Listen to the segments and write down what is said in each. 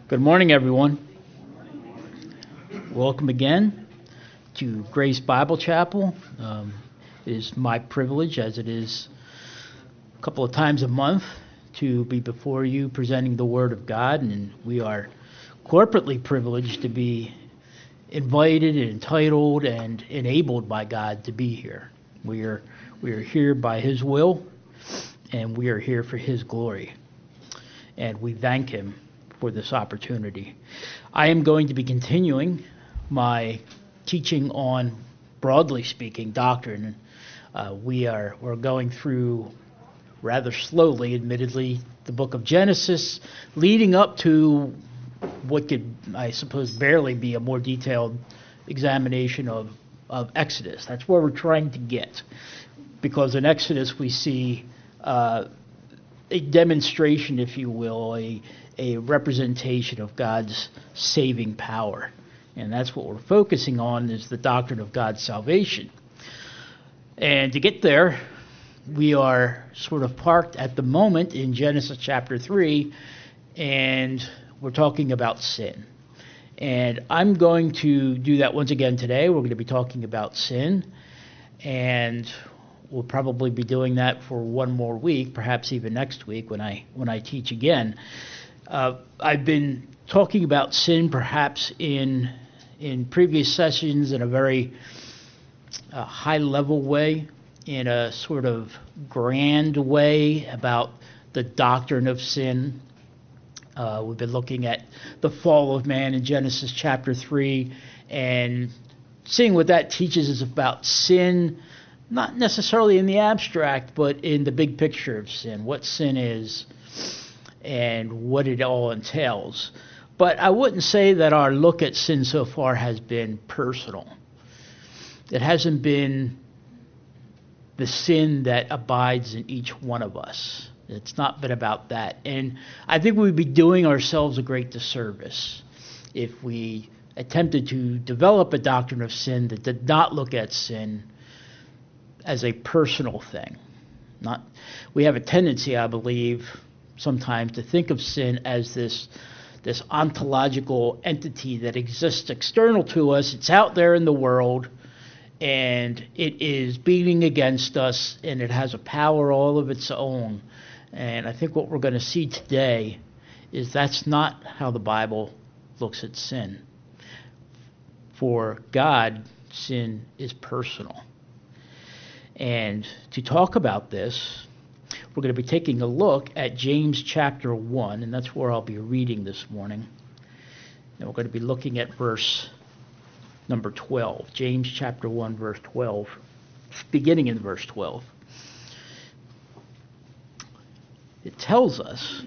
Good morning, everyone. Welcome again to Grace Bible Chapel. It is my privilege, as it is a couple of times a month, to be before you presenting the Word of God, and we are corporately privileged to be invited and entitled and enabled by God to be here. We are here by His will, and we are here for His glory, and we thank Him for this opportunity. I am going to be continuing my teaching on, broadly speaking, doctrine. We're going through, rather slowly, admittedly, the book of Genesis, leading up to what could, I suppose, barely be a more detailed examination of Exodus. That's where we're trying to get, because in Exodus we see a demonstration, if you will, a representation of God's saving power. And that's what we're focusing on, is the doctrine of God's salvation. And to get there, we are sort of parked at the moment in Genesis chapter 3, and we're talking about sin. And I'm going to do that once again today. We're going to be talking about sin, and we'll probably be doing that for one more week, perhaps even next week when I teach again. I've been talking about sin perhaps in previous sessions in a very high-level way, in a sort of grand way about the doctrine of sin. We've been looking at the fall of man in Genesis chapter 3 and seeing what that teaches us about sin, not necessarily in the abstract, but in the big picture of sin, what sin is and what it all entails. But I wouldn't say that our look at sin so far has been personal. It hasn't been the sin that abides in each one of us. It's not been about that. And I think we'd be doing ourselves a great disservice if we attempted to develop a doctrine of sin that did not look at sin as a personal thing. We have a tendency, I believe, sometimes to think of sin as this ontological entity that exists external to us. It's out there in the world, and it is beating against us, and it has a power all of its own. And I think what we're going to see today is that's not how the Bible looks at sin. For God, sin is personal. And to talk about this, we're going to be taking a look at James chapter 1, and that's where I'll be reading this morning. And we're going to be looking at verse number 12. James chapter 1, verse 12, beginning in verse 12. It tells us,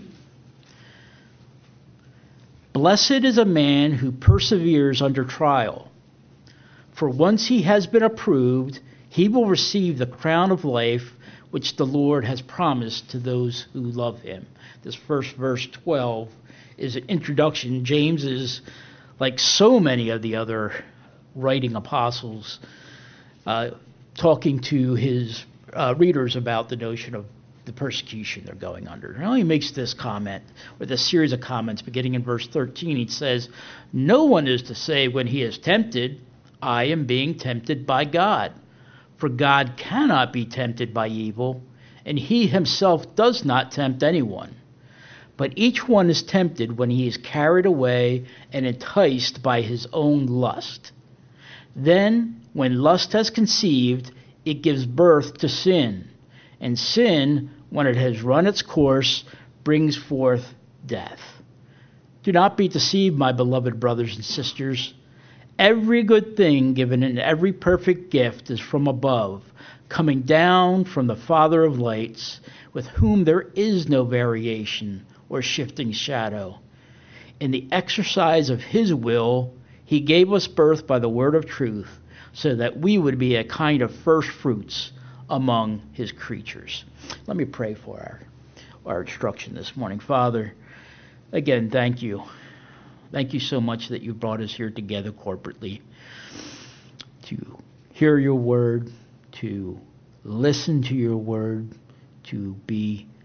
"Blessed is a man who perseveres under trial, for once he has been approved, he will receive the crown of life which the Lord has promised to those who love him." This first verse 12 is an introduction. James is, like so many of the other writing apostles, talking to his readers about the notion of the persecution they're going under. And he makes this comment, or this series of comments, beginning in verse 13. He says, "No one is to say when he is tempted, 'I am being tempted by God.' For God cannot be tempted by evil, and he himself does not tempt anyone. But each one is tempted when he is carried away and enticed by his own lust. Then, when lust has conceived, it gives birth to sin. And sin, when it has run its course, brings forth death. Do not be deceived, my beloved brothers and sisters. Every good thing given in every perfect gift is from above, coming down from the Father of lights, with whom there is no variation or shifting shadow. In the exercise of his will, he gave us birth by the word of truth, so that we would be a kind of first fruits among his creatures." Let me pray for our instruction this morning. Father, again, thank you. Thank you so much that you brought us here together corporately to hear your word, to listen to your word, to be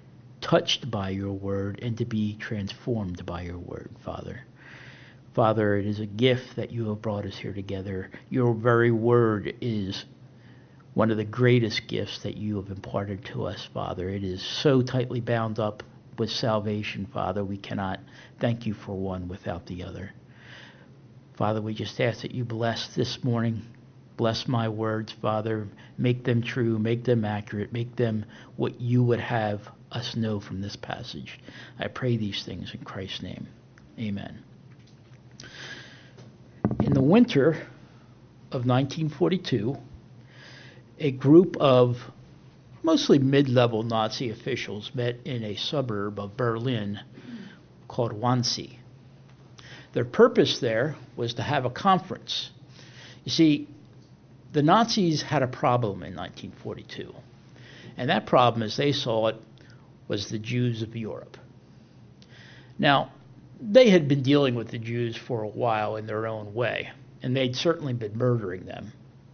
touched by your word and to be transformed by your word, Father. Father, it is a gift that you have brought us here together. Your very word is one of the greatest gifts that you have imparted to us, Father. It is so tightly bound up with salvation, Father. We cannot thank you for one without the other. Father, we just ask that you bless this morning. Bless my words, Father. Make them true, make them accurate, make them what you would have us know from this passage. I pray these things in Christ's name. Amen. In the winter of 1942, a group of mostly mid-level Nazi officials met in a suburb of Berlin called Wannsee. Their purpose there was to have a conference. You see, the Nazis had a problem in 1942, and that problem, as they saw it, was the Jews of Europe. Now, they had been dealing with the Jews for a while in their own way, and they'd certainly been murdering them.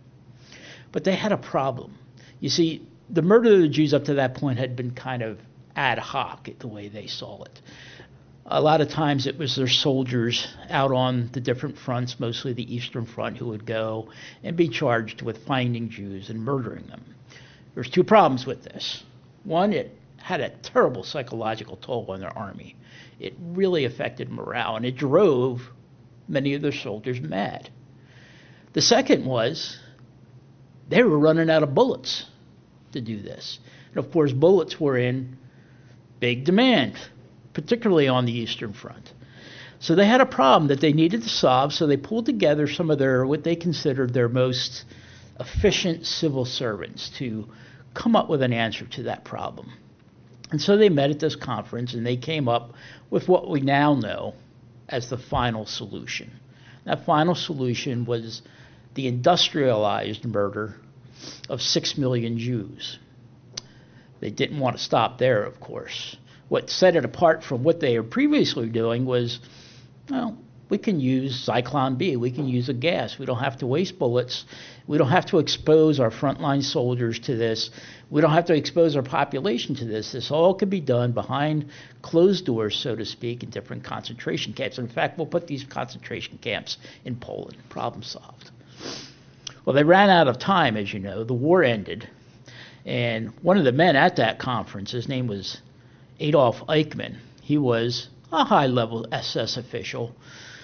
But they had a problem. You see, the murder of the Jews up to that point had been kind of ad hoc, the way they saw it. A lot of times it was their soldiers out on the different fronts, mostly the Eastern Front, who would go and be charged with finding Jews and murdering them. There's two problems with this. One, it had a terrible psychological toll on their army. It really affected morale, and it drove many of their soldiers mad. The second was they were running out of bullets to do this. And of course, bullets were in big demand, particularly on the Eastern Front. So they had a problem that they needed to solve, so they pulled together some of their, what they considered their most efficient civil servants to come up with an answer to that problem. And so they met at this conference, and they came up with what we now know as the final solution. That final solution was the industrialized murder of 6 million Jews. They didn't want to stop there, of course. What set it apart from what they were previously doing was, well, we can use Zyklon B. We can use a gas. We don't have to waste bullets. We don't have to expose our frontline soldiers to this. We don't have to expose our population to this. This all can be done behind closed doors, so to speak, in different concentration camps. In fact, we'll put these concentration camps in Poland. Problem solved. Well, they ran out of time, as you know. The war ended. And one of the men at that conference, his name was Adolf Eichmann. He was a high-level SS official.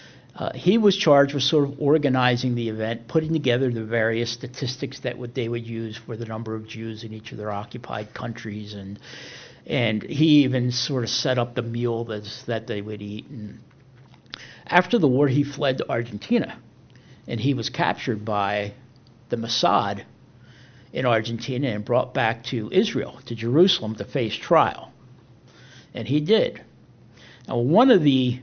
He was charged with sort of organizing the event, putting together the various statistics that they would use for the number of Jews in each of their occupied countries, and he even sort of set up the meal that they would eat. And after the war, he fled to Argentina, and he was captured by the Mossad in Argentina and brought back to Israel, to Jerusalem, to face trial. And he did. Now, one of the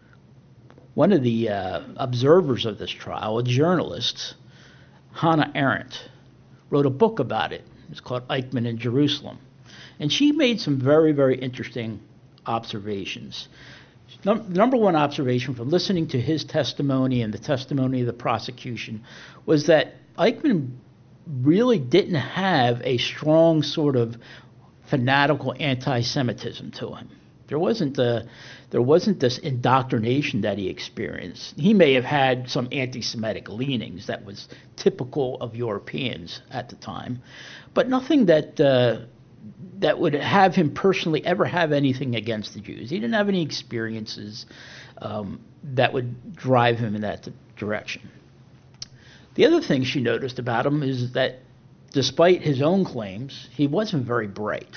observers of this trial, a journalist, Hannah Arendt, wrote a book about it. It's called Eichmann in Jerusalem. And she made some very, very interesting observations. Number one observation from listening to his testimony and the testimony of the prosecution was that Eichmann really didn't have a strong sort of fanatical anti-Semitism to him. There wasn't this indoctrination that he experienced. He may have had some anti-Semitic leanings that was typical of Europeans at the time, but nothing that would have him personally ever have anything against the Jews. He didn't have any experiences that would drive him in that direction. The other thing she noticed about him is that despite his own claims, he wasn't very bright.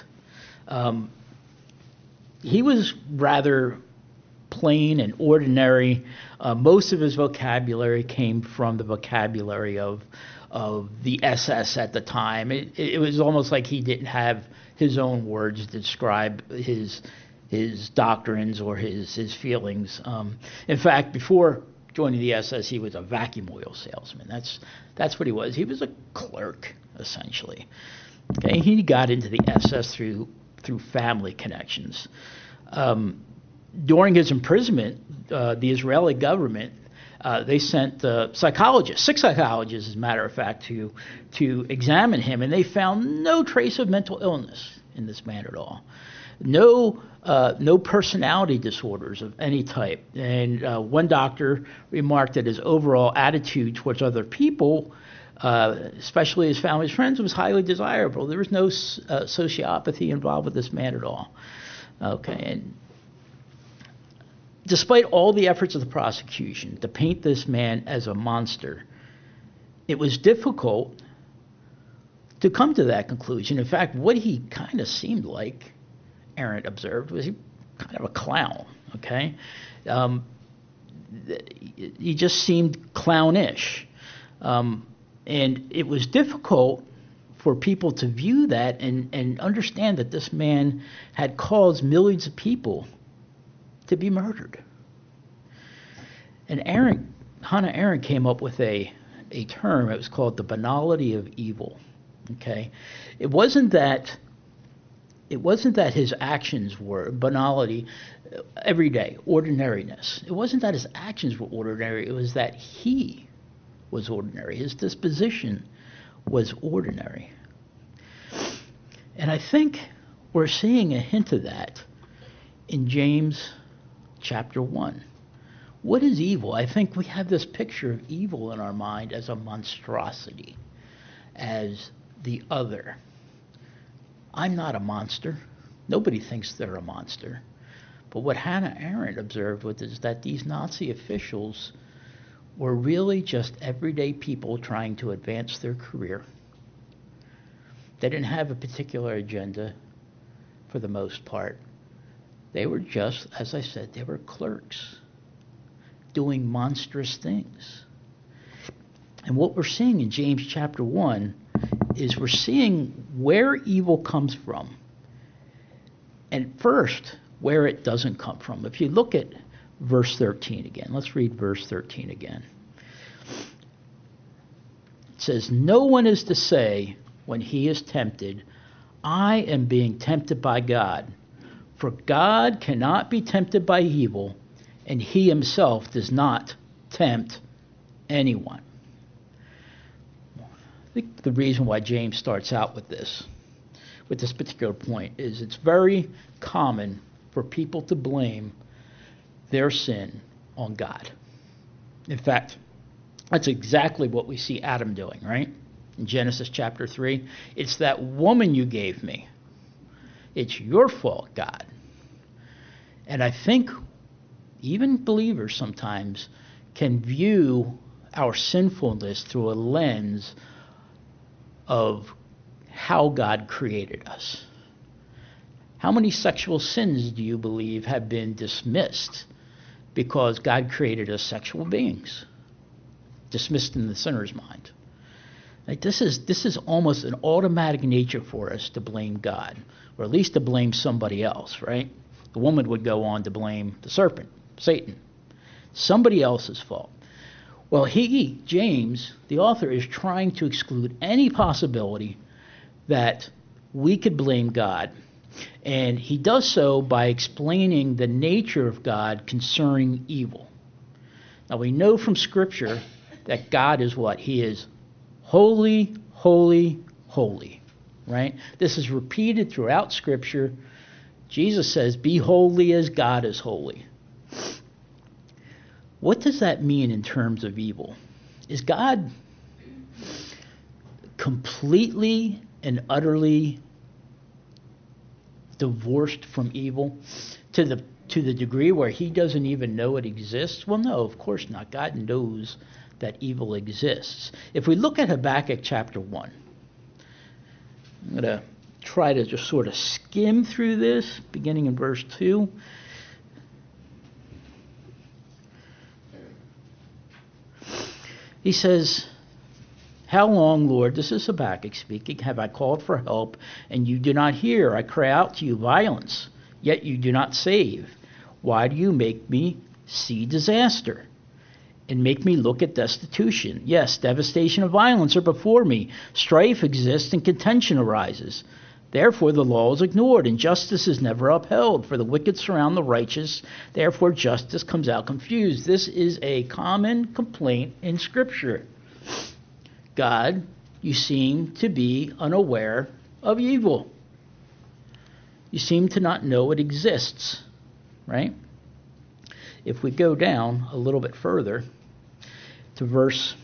He was rather plain and ordinary. Most of his vocabulary came from the vocabulary of the SS at the time. It was almost like he didn't have his own words to describe his doctrines or his feelings. In fact, before joining the SS, he was a vacuum oil salesman. That's what he was. He was a clerk, essentially. Okay, he got into the SS through family connections. During his imprisonment, the Israeli government they sent six psychologists, as a matter of fact, to examine him, and they found no trace of mental illness in this man at all. no personality disorders of any type. And one doctor remarked that his overall attitude towards other people, especially his family's friends, was highly desirable. There was no sociopathy involved with this man at all. Okay, and despite all the efforts of the prosecution to paint this man as a monster, it was difficult to come to that conclusion. In fact, what he kind of seemed like, Arendt observed, was he kind of a clown, okay? He just seemed clownish. And it was difficult for people to view that and understand that this man had caused millions of people to be murdered. And Hannah Arendt came up with a term. It was called the banality of evil. Okay, it wasn't that his actions were banality, everyday ordinariness. It wasn't that his actions were ordinary. It was that he was ordinary. His disposition was ordinary. And I think we're seeing a hint of that in James chapter 1. What is evil? I think we have this picture of evil in our mind as a monstrosity, as the other. I'm not a monster. Nobody thinks they're a monster. But what Hannah Arendt observed is that these Nazi officials were really just everyday people trying to advance their career. They didn't have a particular agenda for the most part. They were just, as I said, they were clerks doing monstrous things. And what we're seeing in James chapter 1 is we're seeing where evil comes from, and first, where it doesn't come from. If you look at verse 13 again, let's read verse 13 again. It says, "No one is to say when he is tempted, I am being tempted by God. For God cannot be tempted by evil, and he himself does not tempt anyone." I think the reason why James starts out with this particular point, is it's very common for people to blame their sin on God. In fact, that's exactly what we see Adam doing, right? In Genesis chapter 3, it's that woman you gave me. It's your fault, God. And I think even believers sometimes can view our sinfulness through a lens of how God created us. How many sexual sins do you believe have been dismissed because God created us sexual beings? Dismissed in the sinner's mind. Like this is almost an automatic nature for us to blame God, or at least to blame somebody else, right? The woman would go on to blame the serpent, Satan. Somebody else's fault. Well, James, the author, is trying to exclude any possibility that we could blame God. And he does so by explaining the nature of God concerning evil. Now, we know from Scripture that God is what? He is holy, holy, holy, right? This is repeated throughout Scripture. Jesus says, "Be holy as God is holy." What does that mean in terms of evil? Is God completely and utterly divorced from evil to the degree where he doesn't even know it exists? Well, no, of course not. God knows that evil exists. If we look at Habakkuk chapter 1, I'm going to try to just sort of skim through this, beginning in verse 2. He says, "How long, Lord," this is Habakkuk speaking, "have I called for help, and you do not hear? I cry out to you violence, yet you do not save. Why do you make me see disaster and make me look at destitution? Yes, devastation and violence are before me. Strife exists and contention arises. Therefore the law is ignored, and justice is never upheld. For the wicked surround the righteous, therefore justice comes out confused." This is a common complaint in Scripture. God, you seem to be unaware of evil. You seem to not know it exists, right? If we go down a little bit further to verse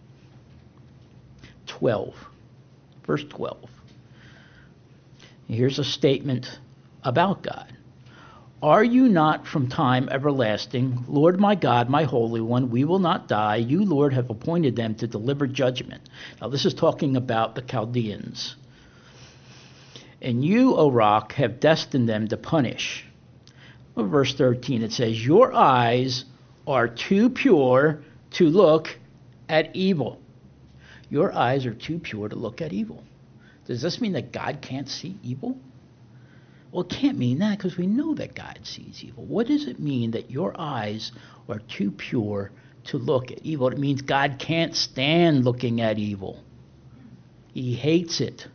12. Verse 12. Here's a statement about God. Are you not from time everlasting, Lord my God, my Holy One, we will not die. You, Lord, have appointed them to deliver judgment. Now this is talking about the Chaldeans. And you, O rock, have destined them to punish. Well, verse 13, it says, your eyes are too pure to look at evil. Your eyes are too pure to look at evil. Does this mean that God can't see evil? Well, it can't mean that, because we know that God sees evil. What does it mean that your eyes are too pure to look at evil? It means God can't stand looking at evil. He hates it.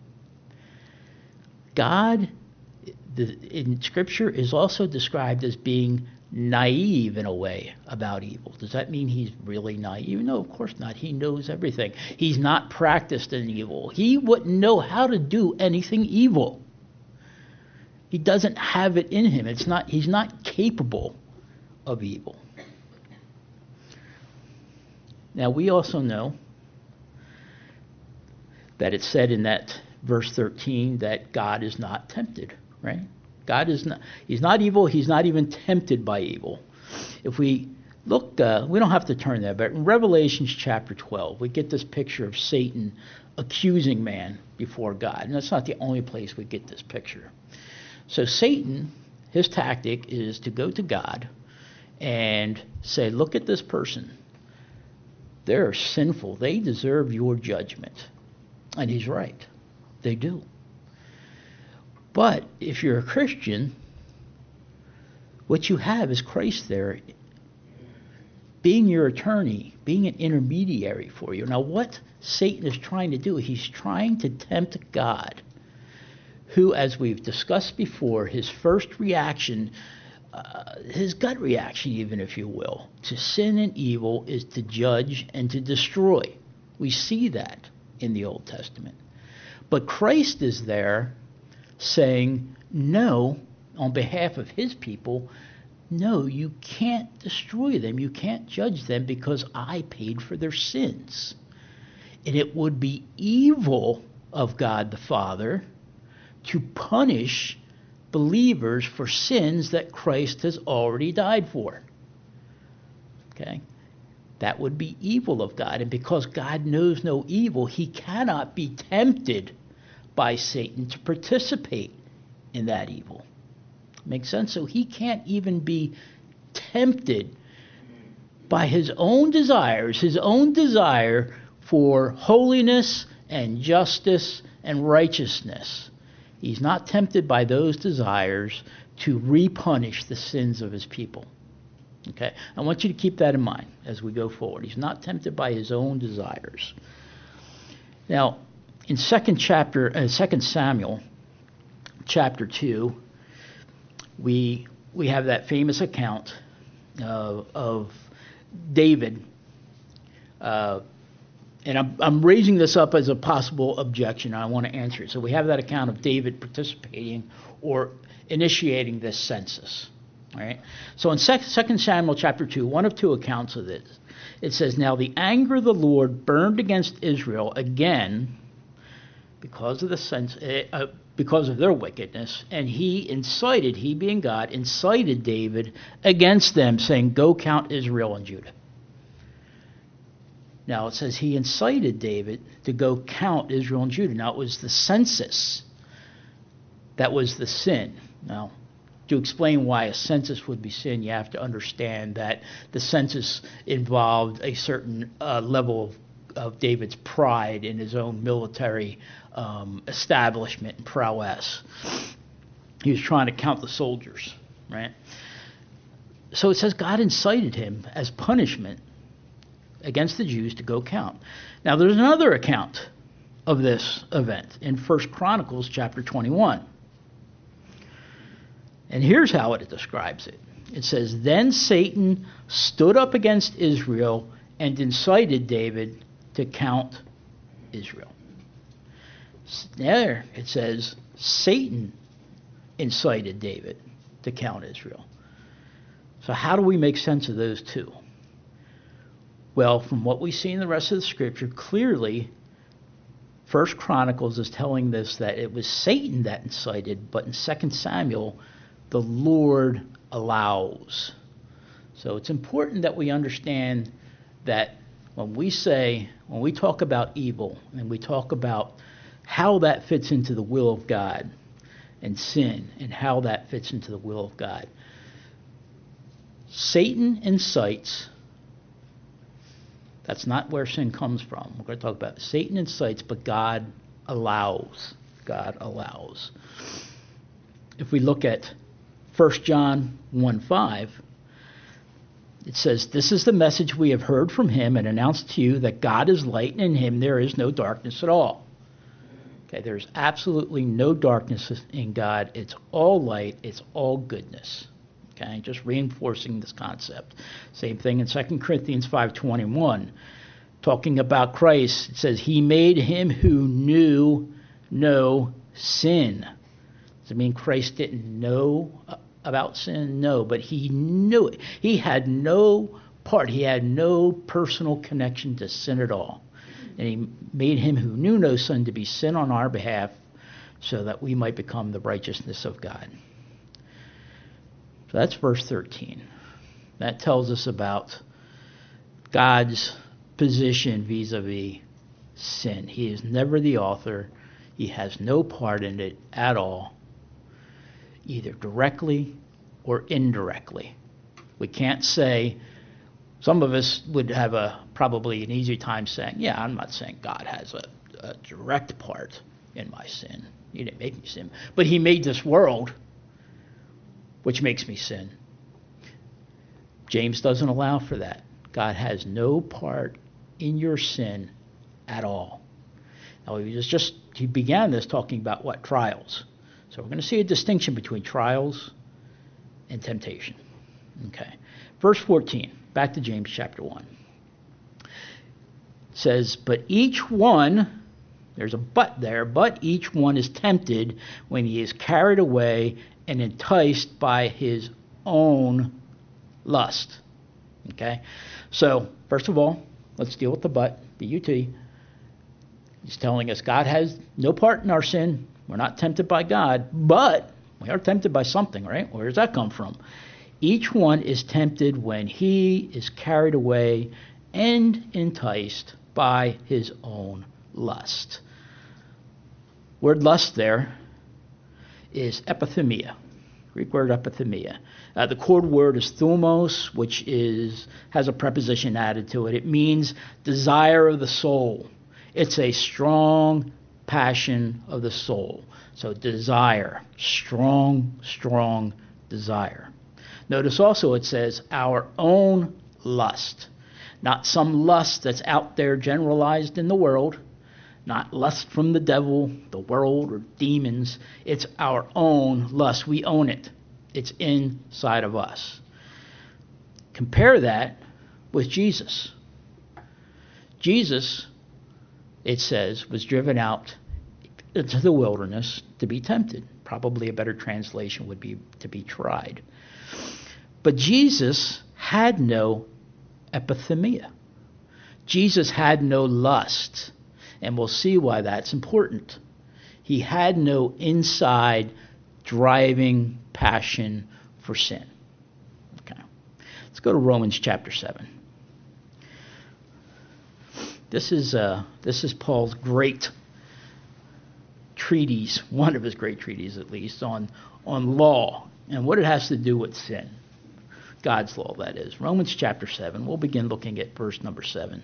God, in Scripture, is also described as being naive in a way about evil. Does that mean he's really naive? No, of course not. He knows everything. He's not practiced in evil. He wouldn't know how to do anything evil. He doesn't have it in him. He's not capable of evil. Now, we also know that it's said in that verse 13 that God is not tempted, right? God is not, he's not evil, he's not even tempted by evil. If we look, we don't have to turn there, but in Revelation chapter 12, we get this picture of Satan accusing man before God. And that's not the only place we get this picture. So Satan, his tactic is to go to God and say, look at this person. They're sinful. They deserve your judgment. And he's right. They do. But if you're a Christian, what you have is Christ there being your attorney, being an intermediary for you. Now, what Satan is trying to do, he's trying to tempt God, who, as we've discussed before, his first reaction, his gut reaction even, if you will, to sin and evil is to judge and to destroy. We see that in the Old Testament. But Christ is there saying, no, on behalf of his people, no, you can't destroy them. You can't judge them because I paid for their sins. And it would be evil of God the Father to punish believers for sins that Christ has already died for. Okay? That would be evil of God. And because God knows no evil, he cannot be tempted by Satan to participate in that evil. Makes sense? So he can't even be tempted by his own desires, his own desire for holiness and justice and righteousness. He's not tempted by those desires to repunish the sins of his people. Okay? I want you to keep that in mind as we go forward. He's not tempted by his own desires. Now, in 2 Samuel chapter 2, we have that famous account of David. And I'm raising this up as a possible objection. I want to answer it. So we have that account of David participating or initiating this census. All right. So in 2 Samuel chapter 2, one of two accounts of this, it says, now the anger of the Lord burned against Israel again because of their wickedness, and he being God, incited David against them, saying, go count Israel and Judah. Now it says he incited David to go count Israel and Judah. Now it was the census that was the sin. Now, to explain why a census would be sin, you have to understand that the census involved a certain level of David's pride in his own military establishment and prowess. He was trying to count the soldiers, right? So it says God incited him as punishment against the Jews to go count. Now there's another account of this event in 1 Chronicles chapter 21. And here's how it describes it. It says, then Satan stood up against Israel and incited David to count Israel. There it says Satan incited David to count Israel. So how do we make sense of those two? Well, from what we see in the rest of the scripture, clearly, 1 Chronicles is telling us that it was Satan that incited, but in 2 Samuel, the Lord allows. So it's important that we understand that when we talk about evil, and we talk about how that fits into the will of God, and sin, and how that fits into the will of God. Satan incites. That's not where sin comes from. We're going to talk about Satan incites, but God allows. God allows. If we look at 1 John 1:5, it says, "This is the message we have heard from him and announced to you, that God is light, and in him there is no darkness at all." Okay, there's absolutely no darkness in God. It's all light. It's all goodness. Okay, just reinforcing this concept. Same thing in 2 Corinthians 5:21. Talking about Christ, it says, "He made him who knew no sin." Does it mean Christ didn't know about sin? No, but he knew it. He had no part. He had no personal connection to sin at all. And he made him who knew no sin to be sin on our behalf, so that we might become the righteousness of God. So that's verse 13. That tells us about God's position vis-a-vis sin. He is never the author. He has no part in it at all, either directly or indirectly. We can't say, some of us would have probably an easier time saying, yeah, I'm not saying God has a direct part in my sin. He didn't make me sin. But he made this world, which makes me sin. James doesn't allow for that. God has no part in your sin at all. Now, he began this talking about what? Trials. So we're going to see a distinction between trials and temptation. Okay. Verse 14, back to James chapter 1. It says, "But each one," there's a but there, "but each one is tempted when he is carried away and enticed by his own lust." Okay? So, first of all, let's deal with the but, B-U-T. He's telling us God has no part in our sin. We're not tempted by God, but we are tempted by something, right? Where does that come from? Each one is tempted when he is carried away and enticed by his own lust. Word lust there is epithumia, Greek word epithumia. The cord word is thumos, which has a preposition added to it. It means desire of the soul. It's a strong passion of the soul. So desire, strong desire. Notice also it says our own lust. Not some lust that's out there generalized in the world. Not lust from the devil, the world, or demons. It's our own lust. We own it. It's inside of us. Compare that with Jesus. Jesus, it says, was driven out into the wilderness to be tempted. Probably a better translation would be to be tried. But Jesus had no epithumia. Jesus had no lust. And we'll see why that's important. He had no inside driving passion for sin. Okay. Let's go to Romans chapter 7. This is Paul's great treatise, one of his great treatises at least, on law and what it has to do with sin. God's law, that is. Romans chapter 7. We'll begin looking at verse number 7.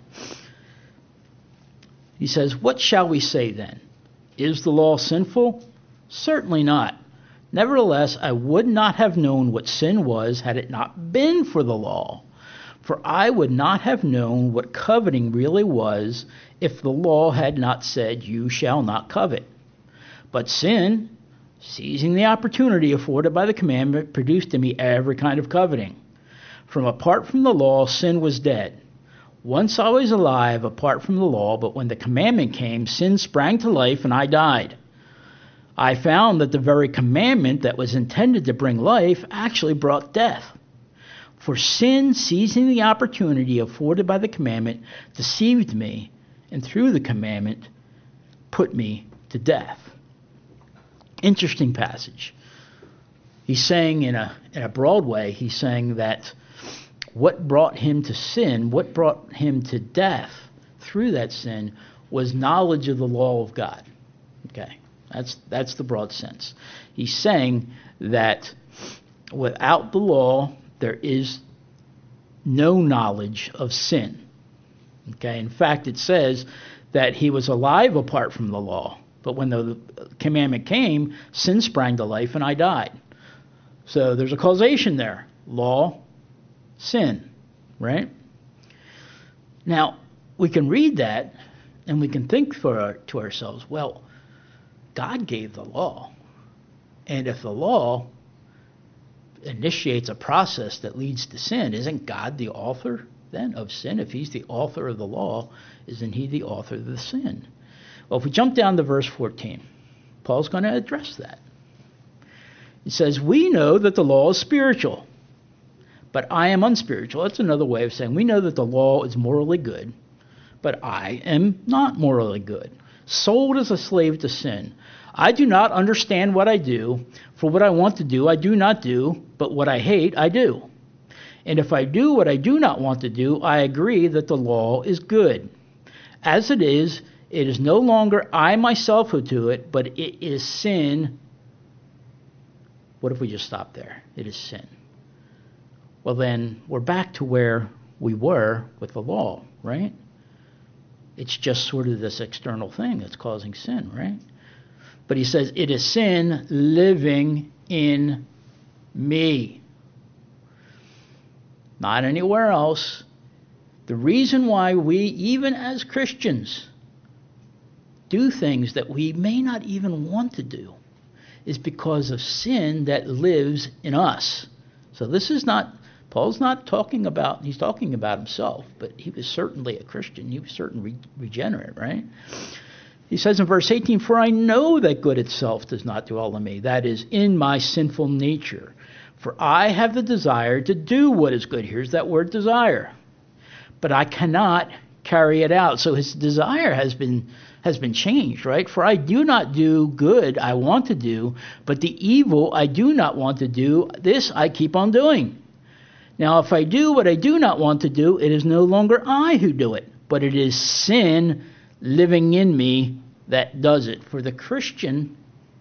He says, "What shall we say then? Is the law sinful? Certainly not. Nevertheless, I would not have known what sin was had it not been for the law. For I would not have known what coveting really was if the law had not said, 'You shall not covet.' But sin, seizing the opportunity afforded by the commandment, produced in me every kind of coveting. From apart from the law, sin was dead. Once I was alive apart from the law, but when the commandment came, sin sprang to life and I died. I found that the very commandment that was intended to bring life actually brought death. For sin, seizing the opportunity afforded by the commandment, deceived me, and through the commandment, put me to death. Interesting passage. He's saying in a broad way, he's saying that what brought him to sin, what brought him to death through that sin, was knowledge of the law of God. Okay, that's the broad sense. He's saying that without the law, there is no knowledge of sin. Okay, in fact, it says that he was alive apart from the law, but when the commandment came, sin sprang to life and I died. So there's a causation there. Law, sin, right? Now, we can read that and we can think to ourselves, well, God gave the law. And if the law initiates a process that leads to sin, isn't God the author then of sin? If he's the author of the law, isn't he the author of the sin? Well, if we jump down to verse 14, Paul's going to address that. He says, we know that the law is spiritual, but I am unspiritual. That's another way of saying we know that the law is morally good, but I am not morally good. Sold as a slave to sin. I do not understand what I do, for what I want to do I do not do, but what I hate I do. And if I do what I do not want to do, I agree that the law is good. As it is no longer I myself who do it, but it is sin. What if we just stop there? It is sin. Well, then we're back to where we were with the law, right? It's just sort of this external thing that's causing sin, right? But he says, it is sin living in me. Not anywhere else. The reason why we, even as Christians, do things that we may not even want to do is because of sin that lives in us. So this is not, Paul's not talking about, he's talking about himself, but he was certainly a Christian. He was certainly regenerate, right? He says in verse 18, for I know that good itself does not dwell in me, that is, in my sinful nature. For I have the desire to do what is good. Here's that word desire. But I cannot carry it out. So his desire has been changed, right? For I do not do good I want to do, but the evil I do not want to do, this I keep on doing. Now if I do what I do not want to do, it is no longer I who do it, but it is sin living in me that does it. For the Christian,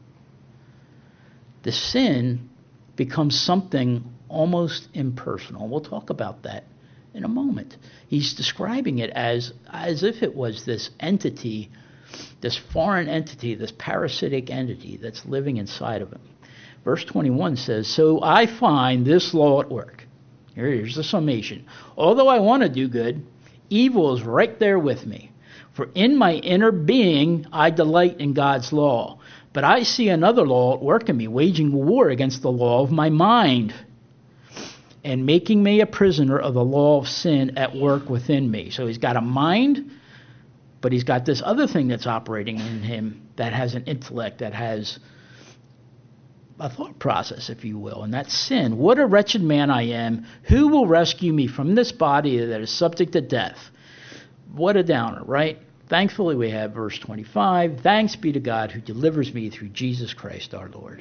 the sin becomes something almost impersonal. We'll talk about that in a moment. He's describing it as if it was this entity, this foreign entity, this parasitic entity that's living inside of him. Verse 21 says, so I find this law at work. Here's the summation. Although I want to do good, evil is right there with me. For in my inner being I delight in God's law. But I see another law at work in me, waging war against the law of my mind, and making me a prisoner of the law of sin at work within me. So he's got a mind, but he's got this other thing that's operating in him that has an intellect, that has a thought process, if you will, and that's sin. What a wretched man I am. Who will rescue me from this body that is subject to death? What a downer, right? Thankfully, we have verse 25. Thanks be to God who delivers me through Jesus Christ our Lord.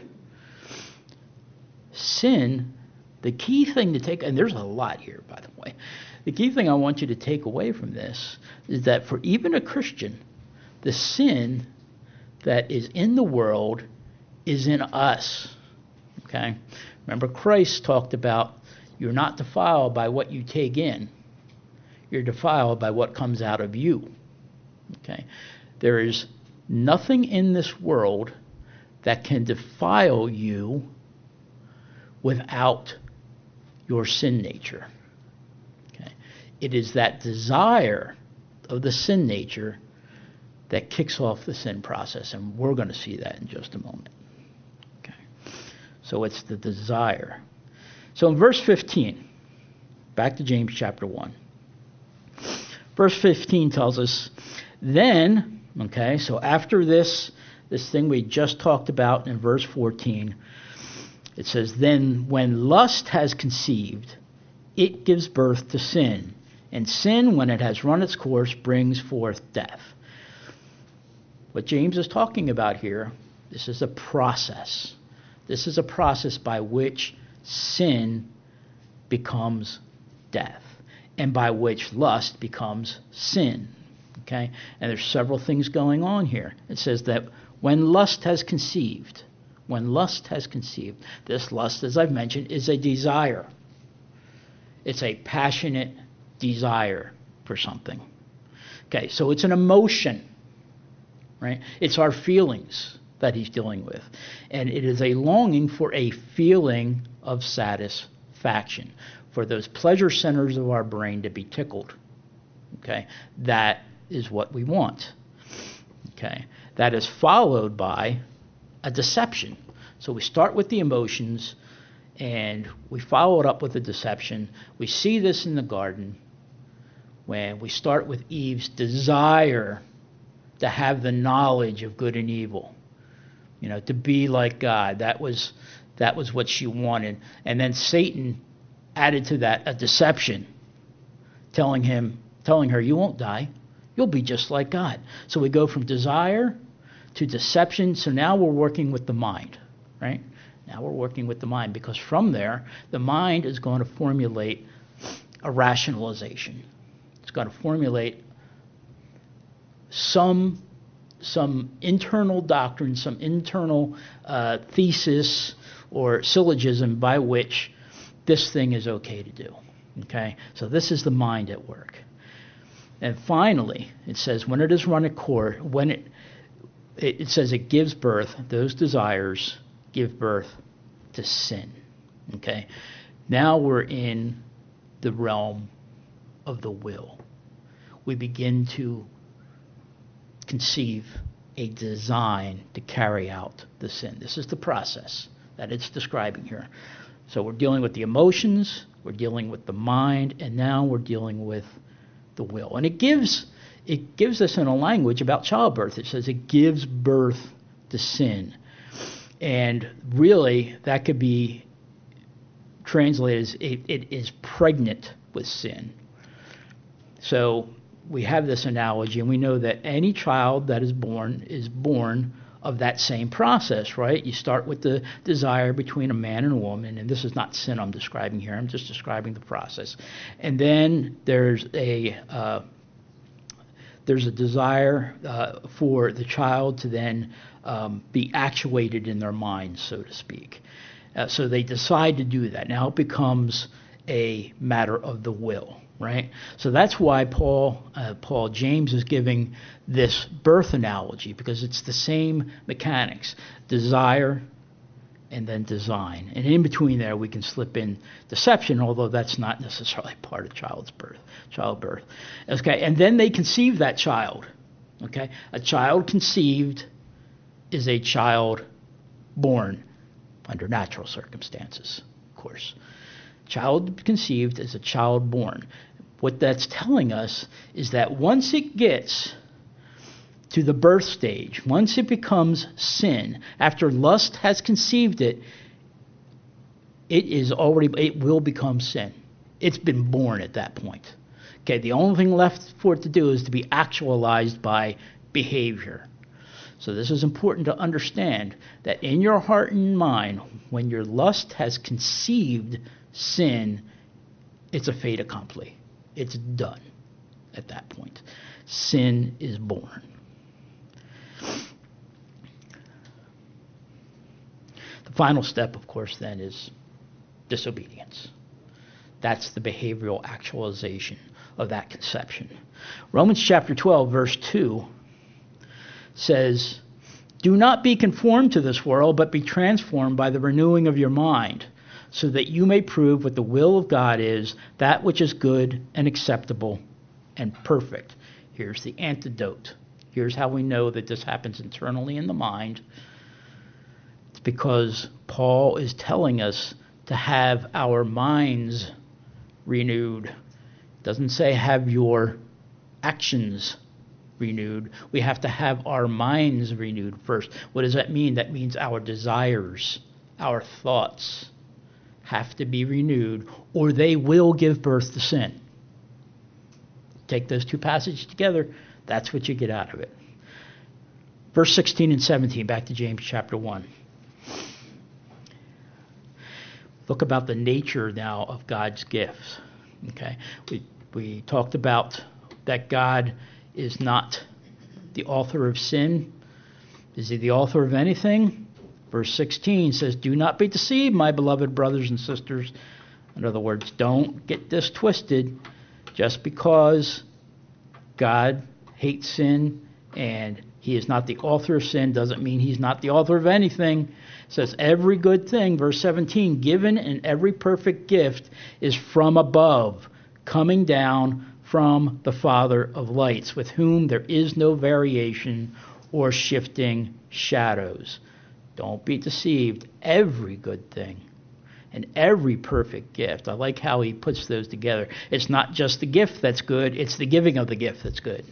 Sin, the key thing to take, and there's a lot here, by the way. The key thing I want you to take away from this is that for even a Christian, the sin that is in the world is in us. Okay? Remember, Christ talked about you're not defiled by what you take in. You're defiled by what comes out of you. Okay? There is nothing in this world that can defile you without your sin nature. Okay? It is that desire of the sin nature that kicks off the sin process, and we're going to see that in just a moment. Okay? So it's the desire. So in verse 15, back to James chapter 1. Verse 15 tells us, then, okay, so after this this thing we just talked about in verse 14. It says, then when lust has conceived, it gives birth to sin. And sin, when it has run its course, brings forth death. What James is talking about here, this is a process. This is a process by which sin becomes death, and by which lust becomes sin. Okay? And there's several things going on here. It says that when lust has conceived, this lust, as I've mentioned, is a desire. It's a passionate desire for something. Okay, so it's an emotion, right? It's our feelings that he's dealing with. And it is a longing for a feeling of satisfaction, for those pleasure centers of our brain to be tickled. Okay, that is what we want. Okay, that is followed by a deception. So we start with the emotions and we follow it up with a deception. We see this in the garden when we start with Eve's desire to have the knowledge of good and evil, to be like God. That was what she wanted. And then Satan added to that a deception, telling her, you won't die. You'll be just like God. So we go from desire to deception. So now we're working with the mind, right? Now we're working with the mind, because from there, the mind is going to formulate a rationalization. It's going to formulate some internal doctrine, some internal thesis or syllogism by which this thing is okay to do. Okay? So this is the mind at work. And finally, it says when it is run a course, when it says it gives birth, those desires give birth to sin. Okay? Now we're in the realm of the will. We begin to conceive a design to carry out the sin. This is the process that it's describing here. So we're dealing with the emotions, we're dealing with the mind, and now we're dealing with the will. And it gives us in a language about childbirth. It says it gives birth to sin. And really, that could be translated as it is pregnant with sin. So we have this analogy, and we know that any child that is born of that same process, right? You start with the desire between a man and a woman, and this is not sin I'm describing here. I'm just describing the process. And then there's a desire for the child to then be actuated in their mind, so to speak. So they decide to do that. Now it becomes a matter of the will, right? So that's why James is giving this birth analogy, because it's the same mechanics: desire and then design. And in between there, we can slip in deception, although that's not necessarily part of childbirth. Okay, and then they conceive that child. Okay, a child conceived is a child born under natural circumstances, of course. Child conceived is a child born. What that's telling us is that once it gets to the birth stage, once it becomes sin, after lust has conceived it, it will become sin. It's been born at that point. Okay, the only thing left for it to do is to be actualized by behavior. So this is important to understand, that in your heart and mind, when your lust has conceived sin, it's a fait accompli. It's done at that point. Sin is born. The final step, of course, then is disobedience. That's the behavioral actualization of that conception. Romans chapter 12, verse 2 says, "Do not be conformed to this world, but be transformed by the renewing of your mind, so that you may prove what the will of God is, that which is good and acceptable and perfect." Here's the antidote. Here's how we know that this happens internally in the mind. It's because Paul is telling us to have our minds renewed. It doesn't say have your actions renewed, we have to have our minds renewed first. What does that mean? That means our desires, our thoughts have to be renewed, or they will give birth to sin. Take those two passages together, that's what you get out of it. Verse 16 and 17, back to James chapter 1. Look about the nature now of God's gifts. Okay, we talked about that God is not the author of sin. Is he the author of anything? Verse 16 says, "Do not be deceived, my beloved brothers and sisters." In other words, don't get this twisted. Just because God hates sin and he is not the author of sin doesn't mean he's not the author of anything. It says every good thing, verse 17, given and every perfect gift is from above, coming down from the Father of lights, with whom there is no variation or shifting shadows. Don't be deceived. Every good thing and every perfect gift. I like how he puts those together. It's not just the gift that's good, it's the giving of the gift that's good.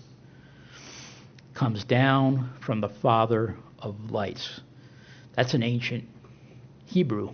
Comes down from the Father of lights. That's an ancient Hebrew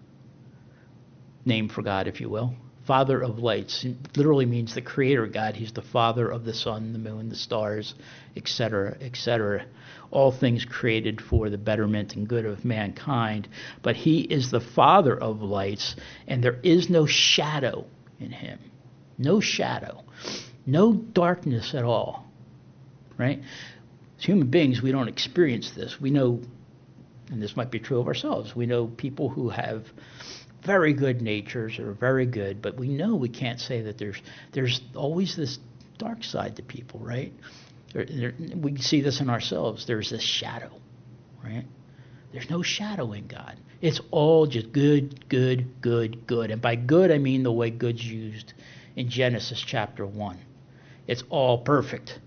name for God, if you will. Father of lights. It literally means the creator God. He's the father of the sun, the moon, the stars, etc., etc. All things created for the betterment and good of mankind. But he is the Father of lights, and there is no shadow in him. No shadow. No darkness at all. Right? As human beings, we don't experience this. We know, and this might be true of ourselves, we know people who have very good natures or very good, but we know we can't say that there's always this dark side to people, right? We see this in ourselves. There's this shadow, right? There's no shadow in God. It's all just good, good, good, good. And by good, I mean the way good's used in Genesis chapter 1. It's all perfect.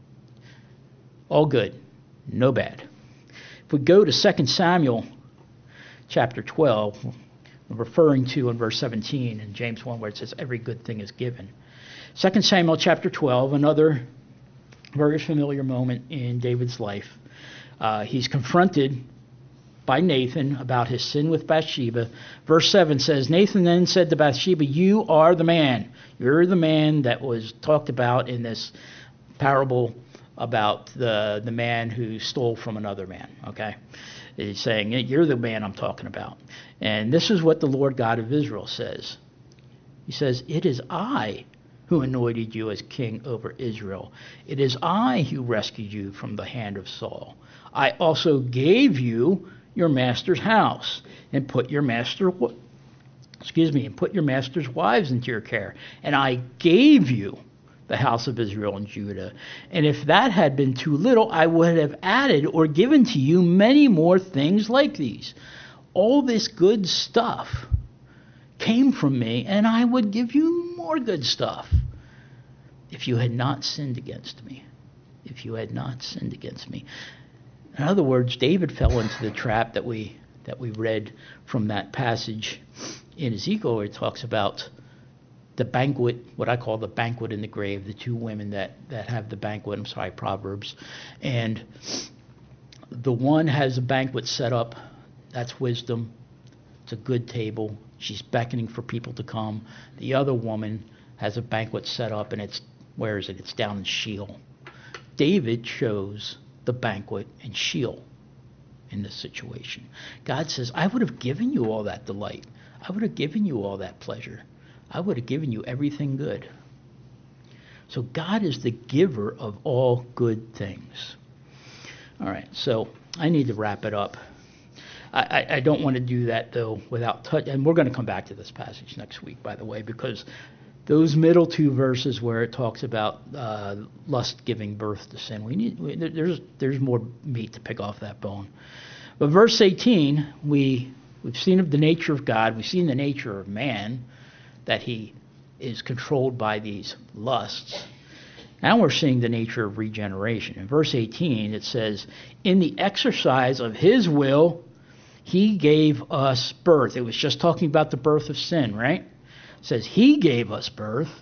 All good, no bad. If we go to 2 Samuel chapter 12, referring to in verse 17 in James 1 where it says every good thing is given. 2 Samuel chapter 12, another very familiar moment in David's life. He's confronted by Nathan about his sin with Bathsheba. Verse 7 says, "Nathan then said to Bathsheba, 'You are the man.'" You're the man that was talked about in this parable about the man who stole from another man, okay? He's saying, you're the man I'm talking about. And this is what the Lord God of Israel says. He says, "It is I who anointed you as king over Israel. It is I who rescued you from the hand of Saul. I also gave you your master's house and put your master's wives into your care. And I gave you the house of Israel and Judah. And if that had been too little, I would have added or given to you many more things like these." All this good stuff came from me, and I would give you more good stuff if you had not sinned against me. If you had not sinned against me. In other words, David fell into the trap that we read from that passage in Ezekiel, where it talks about the banquet, what I call the banquet in the grave, the two women that have the banquet, Proverbs. And the one has a banquet set up, that's wisdom. It's a good table. She's beckoning for people to come. The other woman has a banquet set up, and where is it? It's down in Sheol. David chose the banquet in Sheol in this situation. God says, I would have given you all that delight. I would have given you all that pleasure. I would have given you everything good. So God is the giver of all good things. All right, so I need to wrap it up. I don't want to do that, though, without touch. And we're going to come back to this passage next week, by the way, because those middle two verses where it talks about lust giving birth to sin, there's more meat to pick off that bone. But verse 18, we've seen of the nature of God. We've seen the nature of man, that he is controlled by these lusts. Now we're seeing the nature of regeneration. In verse 18, it says, "In the exercise of his will, he gave us birth." It was just talking about the birth of sin, right? It says he gave us birth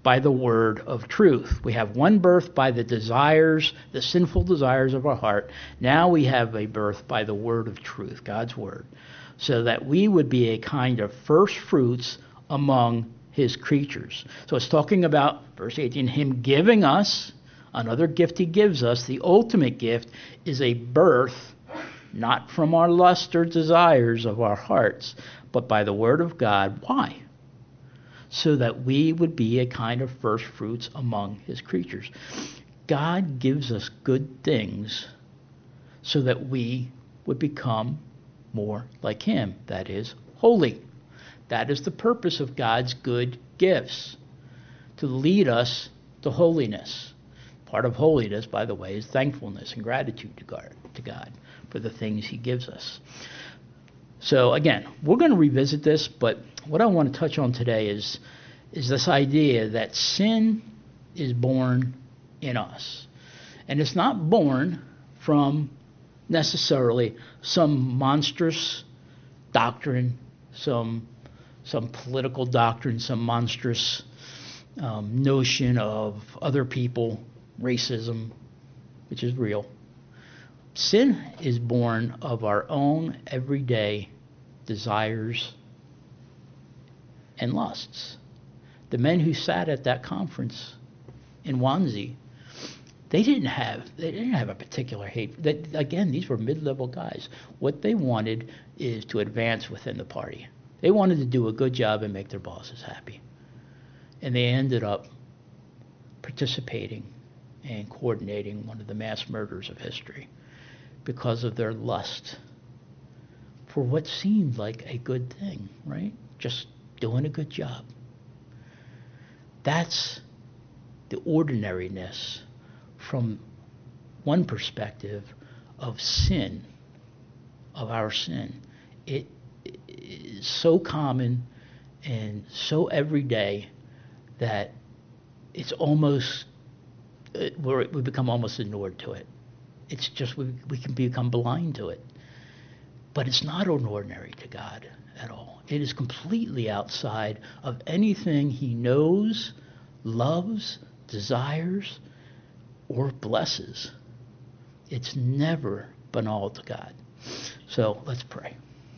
by the word of truth. We have one birth by the desires, the sinful desires of our heart. Now we have a birth by the word of truth, God's word, so that we would be a kind of first fruits among his creatures. So it's talking about, verse 18, him giving us, another gift he gives us. The ultimate gift is a birth, not from our lust or desires of our hearts, but by the word of God. Why? So that we would be a kind of first fruits among his creatures. God gives us good things so that we would become more like him, that is, holy. That is the purpose of God's good gifts, to lead us to holiness. Part of holiness, by the way, is thankfulness and gratitude to God for the things he gives us. So again, we're going to revisit this, but what I want to touch on today is this idea that sin is born in us. And it's not born from necessarily some monstrous doctrine, some political doctrine, some monstrous notion of other people, racism, which is real. Sin is born of our own everyday desires and lusts. The men who sat at that conference in Wannsee, they didn't have a particular hate. Again, these were mid-level guys. What they wanted is to advance within the party. They wanted to do a good job and make their bosses happy. And they ended up participating and coordinating one of the mass murders of history because of their lust for what seemed like a good thing, right? Just doing a good job. That's the ordinariness from one perspective of sin, of our sin. It is so common and so everyday that it's almost, we become almost inured to it. It's just, we can become blind to it. But it's not ordinary to God at all. It is completely outside of anything he knows, loves, desires, or blesses. It's never banal to God. So let's pray.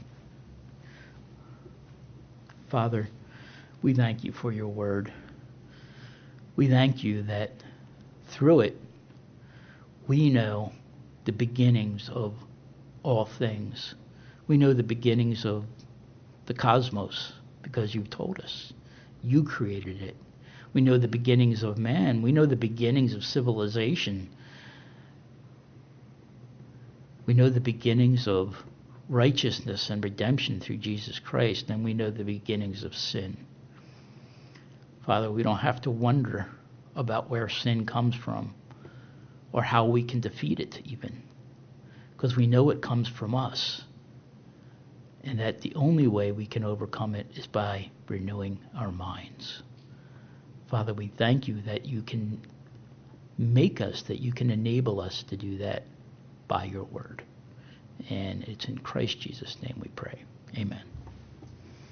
Father, we thank you for your word. We thank you that through it, we know the beginnings of all things. We know the beginnings of the cosmos because you've told us. You created it. We know the beginnings of man. We know the beginnings of civilization. We know the beginnings of righteousness and redemption through Jesus Christ, and we know the beginnings of sin. Father, we don't have to wonder about where sin comes from or how we can defeat it even, because we know it comes from us, and that the only way we can overcome it is by renewing our minds. Father, we thank you that you can make us, that you can enable us to do that by your word. And it's in Christ Jesus' name we pray. Amen.